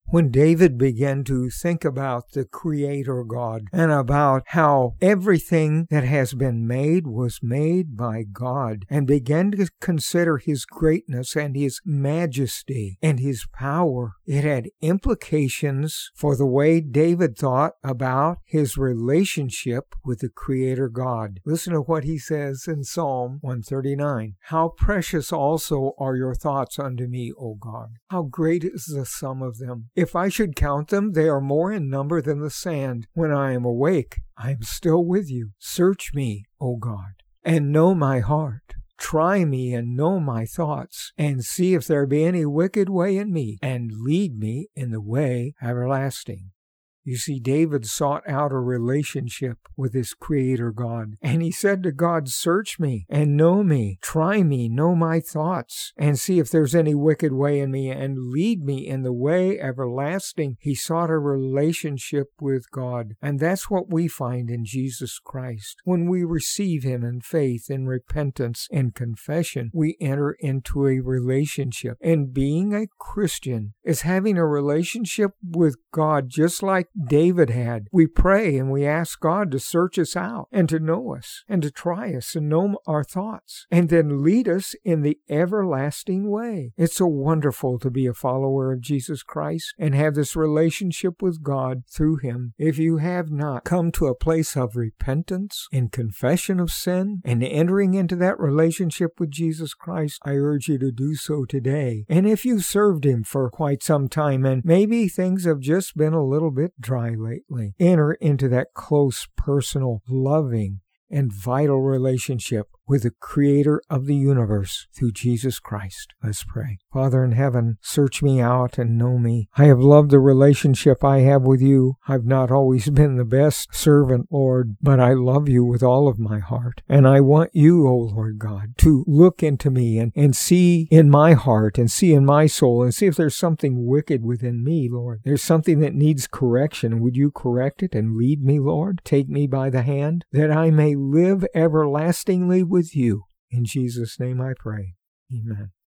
When David began to think about the Creator God and about how everything that has been made was made by God, and began to consider His greatness and His majesty and His power, it had implications for the way David thought about his relationship with the Creator God. Listen to what he says in Psalm 139. How precious also are your thoughts unto me, O God. How great is the sum of them. If I should count them, they are more in number than the sand. When I am awake, I am still with you. Search me, O God, and know my heart. Try me and know my thoughts, and see if there be any wicked way in me, and lead me in the way everlasting. You see, David sought out a relationship with his Creator God, and he said to God, search me and know me, try me, know my thoughts, and see if there's any wicked way in me, and lead me in the way everlasting. He sought a relationship with God, and that's what we find in Jesus Christ. When we receive Him in faith, in repentance, and confession, we enter into a relationship. And being a Christian is having a relationship with God just like David had. We pray and we ask God to search us out and to know us and to try us and know our thoughts and then lead us in the everlasting way. It's so wonderful to be a follower of Jesus Christ and have this relationship with God through Him. If you have not come to a place of repentance and confession of sin and entering into that relationship with Jesus Christ, I urge you to do so today. And if you've served Him for quite some time and maybe things have just been a little bit dry lately, enter into that close, personal, loving, and vital relationship with the Creator of the universe through Jesus Christ. Let's pray. Father in heaven, search me out and know me. I have loved the relationship I have with you. I've not always been the best servant, Lord, but I love you with all of my heart. And I want you, O Lord God, to look into me and see in my heart and see in my soul and see if there's something wicked within me, Lord. There's something that needs correction. Would you correct it and lead me, Lord? Take me by the hand that I may live everlastingly with you. In Jesus' name I pray. Amen.